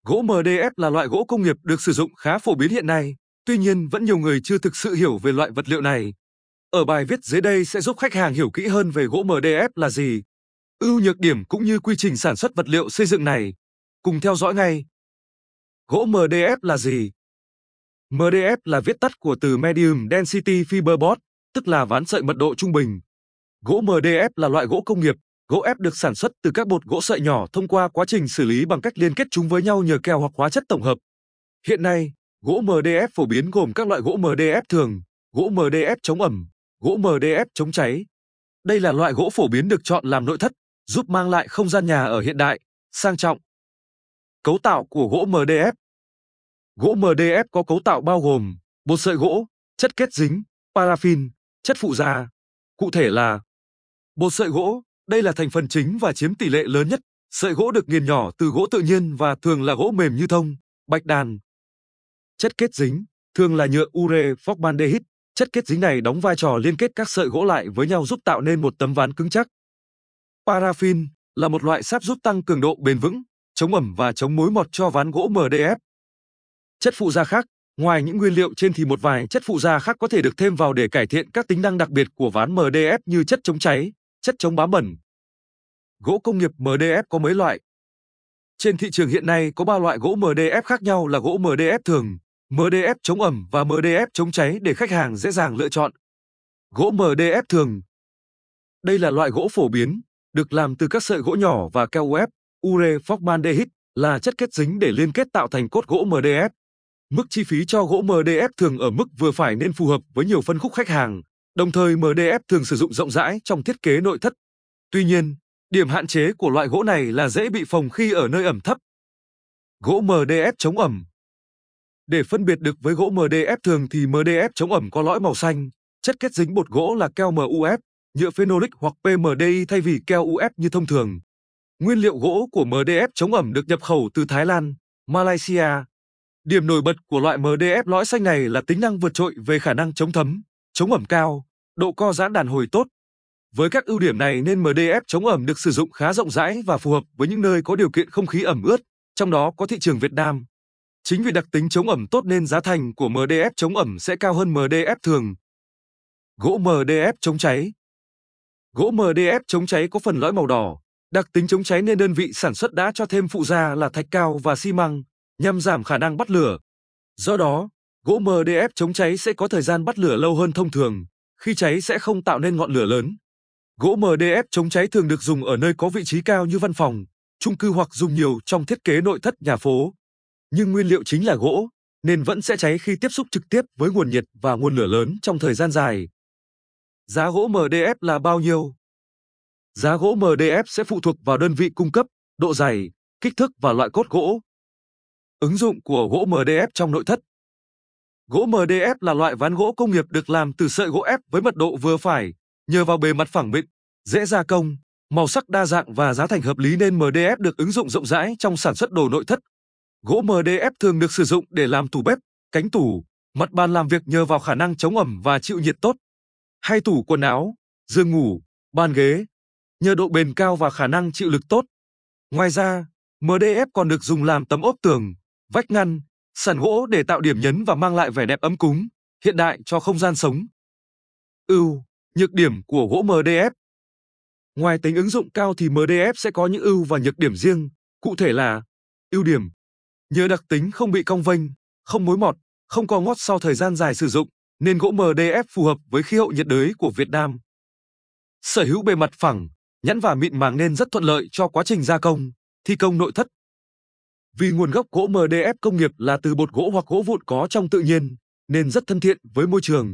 Gỗ MDF là loại gỗ công nghiệp được sử dụng khá phổ biến hiện nay, tuy nhiên vẫn nhiều người chưa thực sự hiểu về loại vật liệu này. Ở bài viết dưới đây sẽ giúp khách hàng hiểu kỹ hơn về gỗ MDF là gì, ưu nhược điểm cũng như quy trình sản xuất vật liệu xây dựng này. Cùng theo dõi ngay. Gỗ MDF là gì? MDF là viết tắt của từ Medium Density Fiberboard, tức là ván sợi mật độ trung bình. Gỗ MDF là loại gỗ công nghiệp, gỗ ép được sản xuất từ các bột gỗ sợi nhỏ thông qua quá trình xử lý bằng cách liên kết chúng với nhau nhờ keo hoặc hóa chất tổng hợp. Hiện nay, gỗ MDF phổ biến gồm các loại gỗ MDF thường, gỗ MDF chống ẩm, gỗ MDF chống cháy. Đây là loại gỗ phổ biến được chọn làm nội thất, giúp mang lại không gian nhà ở hiện đại, sang trọng. Cấu tạo của gỗ MDF. Gỗ MDF có cấu tạo bao gồm bột sợi gỗ, chất kết dính, paraffin, chất phụ gia. Cụ thể là bột sợi gỗ, đây là thành phần chính và chiếm tỷ lệ lớn nhất. Sợi gỗ được nghiền nhỏ từ gỗ tự nhiên và thường là gỗ mềm như thông, bạch đàn. Chất kết dính, thường là nhựa ure formaldehyde. Chất kết dính này đóng vai trò liên kết các sợi gỗ lại với nhau giúp tạo nên một tấm ván cứng chắc. Paraffin là một loại sáp giúp tăng cường độ bền vững, chống ẩm và chống mối mọt cho ván gỗ MDF. Chất phụ gia khác, ngoài những nguyên liệu trên thì một vài chất phụ gia khác có thể được thêm vào để cải thiện các tính năng đặc biệt của ván MDF như chất chống cháy, chất chống bám bẩn. Gỗ công nghiệp MDF có mấy loại? Trên thị trường hiện nay có 3 loại gỗ MDF khác nhau là gỗ MDF thường, MDF chống ẩm và MDF chống cháy để khách hàng dễ dàng lựa chọn. Gỗ MDF thường. Đây là loại gỗ phổ biến, được làm từ các sợi gỗ nhỏ và keo ép, ure formaldehyde là chất kết dính để liên kết tạo thành cốt gỗ MDF. Mức chi phí cho gỗ MDF thường ở mức vừa phải nên phù hợp với nhiều phân khúc khách hàng, đồng thời MDF thường sử dụng rộng rãi trong thiết kế nội thất. Tuy nhiên, điểm hạn chế của loại gỗ này là dễ bị phồng khi ở nơi ẩm thấp. Gỗ MDF chống ẩm. Để phân biệt được với gỗ MDF thường thì MDF chống ẩm có lõi màu xanh, chất kết dính bột gỗ là keo MUF, nhựa phenolic hoặc PMDI thay vì keo UF như thông thường. Nguyên liệu gỗ của MDF chống ẩm được nhập khẩu từ Thái Lan, Malaysia. Điểm nổi bật của loại MDF lõi xanh này là tính năng vượt trội về khả năng chống thấm, chống ẩm cao, độ co giãn đàn hồi tốt. Với các ưu điểm này nên MDF chống ẩm được sử dụng khá rộng rãi và phù hợp với những nơi có điều kiện không khí ẩm ướt, trong đó có thị trường Việt Nam. Chính vì đặc tính chống ẩm tốt nên giá thành của MDF chống ẩm sẽ cao hơn MDF thường. Gỗ MDF chống cháy. Gỗ MDF chống cháy có phần lõi màu đỏ, đặc tính chống cháy nên đơn vị sản xuất đã cho thêm phụ gia là thạch cao và xi măng, nhằm giảm khả năng bắt lửa. Do đó, gỗ MDF chống cháy sẽ có thời gian bắt lửa lâu hơn thông thường, khi cháy sẽ không tạo nên ngọn lửa lớn. Gỗ MDF chống cháy thường được dùng ở nơi có vị trí cao như văn phòng, chung cư hoặc dùng nhiều trong thiết kế nội thất nhà phố. Nhưng nguyên liệu chính là gỗ, nên vẫn sẽ cháy khi tiếp xúc trực tiếp với nguồn nhiệt và nguồn lửa lớn trong thời gian dài. Giá gỗ MDF là bao nhiêu? Giá gỗ MDF sẽ phụ thuộc vào đơn vị cung cấp, độ dày, kích thước và loại cốt gỗ. Ứng dụng của gỗ MDF trong nội thất. Gỗ MDF là loại ván gỗ công nghiệp được làm từ sợi gỗ ép với mật độ vừa phải, nhờ vào bề mặt phẳng mịn, dễ gia công, màu sắc đa dạng và giá thành hợp lý nên MDF được ứng dụng rộng rãi trong sản xuất đồ nội thất. Gỗ MDF thường được sử dụng để làm tủ bếp, cánh tủ, mặt bàn làm việc nhờ vào khả năng chống ẩm và chịu nhiệt tốt. Hay tủ quần áo, giường ngủ, bàn ghế, nhờ độ bền cao và khả năng chịu lực tốt. Ngoài ra, MDF còn được dùng làm tấm ốp tường, vách ngăn, sàn gỗ để tạo điểm nhấn và mang lại vẻ đẹp ấm cúng, hiện đại cho không gian sống. Ưu, nhược điểm của gỗ MDF. Ngoài tính ứng dụng cao thì MDF sẽ có những ưu và nhược điểm riêng, cụ thể là ưu điểm. Nhờ đặc tính không bị cong vênh, không mối mọt, không co ngót sau thời gian dài sử dụng, nên gỗ MDF phù hợp với khí hậu nhiệt đới của Việt Nam. Sở hữu bề mặt phẳng, nhẵn và mịn màng nên rất thuận lợi cho quá trình gia công, thi công nội thất. Vì nguồn gốc gỗ MDF công nghiệp là từ bột gỗ hoặc gỗ vụn có trong tự nhiên, nên rất thân thiện với môi trường.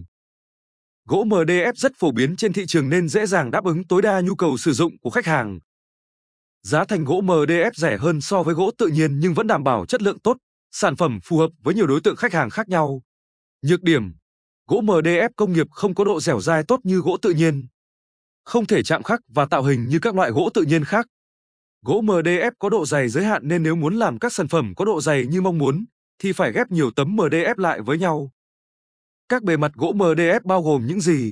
Gỗ MDF rất phổ biến trên thị trường nên dễ dàng đáp ứng tối đa nhu cầu sử dụng của khách hàng. Giá thành gỗ MDF rẻ hơn so với gỗ tự nhiên nhưng vẫn đảm bảo chất lượng tốt, sản phẩm phù hợp với nhiều đối tượng khách hàng khác nhau. Nhược điểm, gỗ MDF công nghiệp không có độ dẻo dai tốt như gỗ tự nhiên. Không thể chạm khắc và tạo hình như các loại gỗ tự nhiên khác. Gỗ MDF có độ dày giới hạn nên nếu muốn làm các sản phẩm có độ dày như mong muốn, thì phải ghép nhiều tấm MDF lại với nhau. Các bề mặt gỗ MDF bao gồm những gì?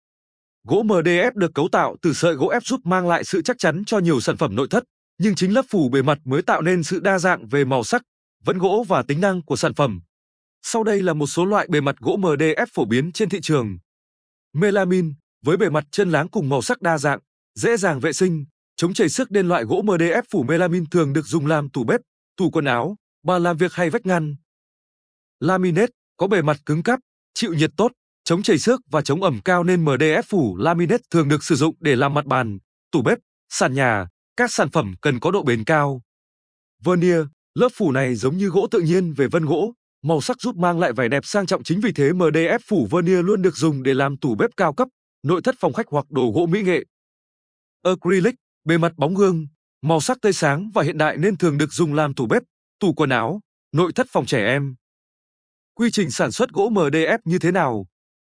Gỗ MDF được cấu tạo từ sợi gỗ ép giúp mang lại sự chắc chắn cho nhiều sản phẩm nội thất, nhưng chính lớp phủ bề mặt mới tạo nên sự đa dạng về màu sắc, vẫn gỗ và tính năng của sản phẩm. Sau đây là một số loại bề mặt gỗ MDF phổ biến trên thị trường. Melamine, với bề mặt chân láng cùng màu sắc đa dạng, dễ dàng vệ sinh, chống chảy xước nên loại gỗ MDF phủ melamine thường được dùng làm tủ bếp, tủ quần áo, bàn làm việc hay vách ngăn. Laminate, có bề mặt cứng cáp, chịu nhiệt tốt, chống chảy xước và chống ẩm cao nên MDF phủ laminate thường được sử dụng để làm mặt bàn, tủ bếp, sàn nhà, các sản phẩm cần có độ bền cao. Veneer, lớp phủ này giống như gỗ tự nhiên về vân gỗ, màu sắc giúp mang lại vẻ đẹp sang trọng, chính vì thế MDF phủ veneer luôn được dùng để làm tủ bếp cao cấp, nội thất phòng khách hoặc đồ gỗ mỹ nghệ. Acrylic, bề mặt bóng gương, màu sắc tươi sáng và hiện đại nên thường được dùng làm tủ bếp, tủ quần áo, nội thất phòng trẻ em. Quy trình sản xuất gỗ MDF như thế nào?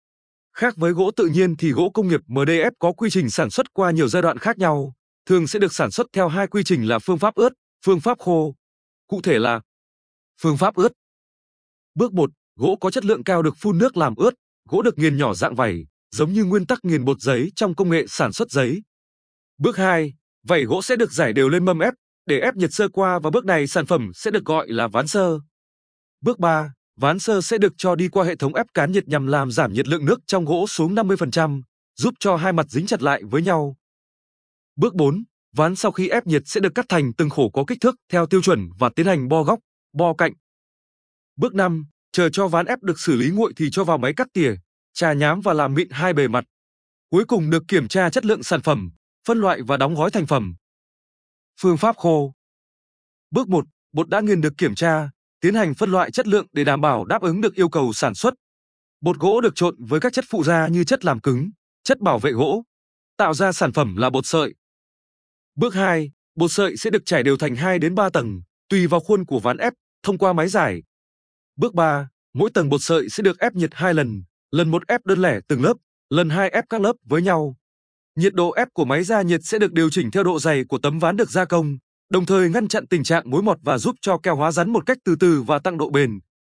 Khác với gỗ tự nhiên thì gỗ công nghiệp MDF có quy trình sản xuất qua nhiều giai đoạn khác nhau, thường sẽ được sản xuất theo hai quy trình là phương pháp ướt, phương pháp khô. Cụ thể là phương pháp ướt. Bước 1, gỗ có chất lượng cao được phun nước làm ướt, gỗ được nghiền nhỏ dạng vảy, giống như nguyên tắc nghiền bột giấy trong công nghệ sản xuất giấy. Bước 2, vảy gỗ sẽ được rải đều lên mâm ép, để ép nhiệt sơ qua và bước này sản phẩm sẽ được gọi là ván sơ. Bước 3, ván sơ sẽ được cho đi qua hệ thống ép cán nhiệt nhằm làm giảm nhiệt lượng nước trong gỗ xuống 50%, giúp cho hai mặt dính chặt lại với nhau. Bước 4, ván sau khi ép nhiệt sẽ được cắt thành từng khổ có kích thước theo tiêu chuẩn và tiến hành bo góc, bo cạnh. Bước 5, chờ cho ván ép được xử lý nguội thì cho vào máy cắt tỉa, chà nhám và làm mịn hai bề mặt. Cuối cùng được kiểm tra chất lượng sản phẩm, phân loại và đóng gói thành phẩm. Phương pháp khô. Bước 1, bột đã nghiền được kiểm tra, tiến hành phân loại chất lượng để đảm bảo đáp ứng được yêu cầu sản xuất. Bột gỗ được trộn với các chất phụ gia như chất làm cứng, chất bảo vệ gỗ, tạo ra sản phẩm là bột sợi. Bước 2, bột sợi sẽ được trải đều thành 2 đến 3 tầng, tùy vào khuôn của ván ép, thông qua máy rải. Bước 3, mỗi tầng bột sợi sẽ được ép nhiệt 2 lần, lần 1 ép đơn lẻ từng lớp, lần 2 ép các lớp với nhau. Nhiệt độ ép của máy gia nhiệt sẽ được điều chỉnh theo độ dày của tấm ván được gia công, đồng thời ngăn chặn tình trạng mối mọt và giúp cho keo hóa rắn một cách từ từ và tăng độ bền.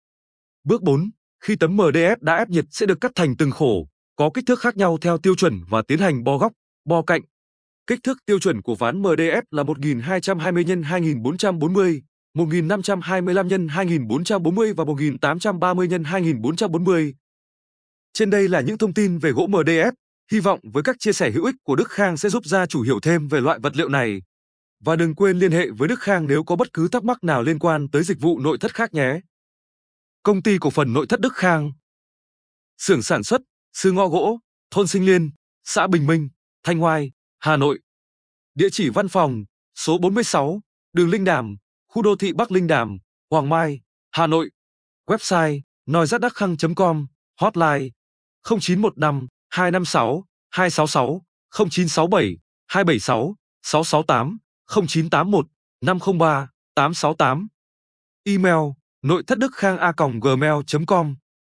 Bước 4, khi tấm MDF đã ép nhiệt sẽ được cắt thành từng khổ, có kích thước khác nhau theo tiêu chuẩn và tiến hành bo góc, bo cạnh. Kích thước tiêu chuẩn của ván MDF là 1220 x 2440, 1525 x 2440 và 1830 x 2440. Trên đây là những thông tin về gỗ MDF. Hy vọng với các chia sẻ hữu ích của Đức Khang sẽ giúp gia chủ hiểu thêm về loại vật liệu này. Và đừng quên liên hệ với Đức Khang nếu có bất cứ thắc mắc nào liên quan tới dịch vụ nội thất khác nhé. Công ty cổ phần nội thất Đức Khang. Xưởng sản xuất, Sư Ngõ Gỗ, thôn Sinh Liên, xã Bình Minh, Thanh Oai, Hà Nội. Địa chỉ văn phòng, số 46, đường Linh Đàm, khu đô thị Bắc Linh Đàm, Hoàng Mai, Hà Nội. Website, noizatdakhang.com, hotline 0915 256 266, 0967 276 668, 0981 503 868. Email nội thất đức khang a.gmail.com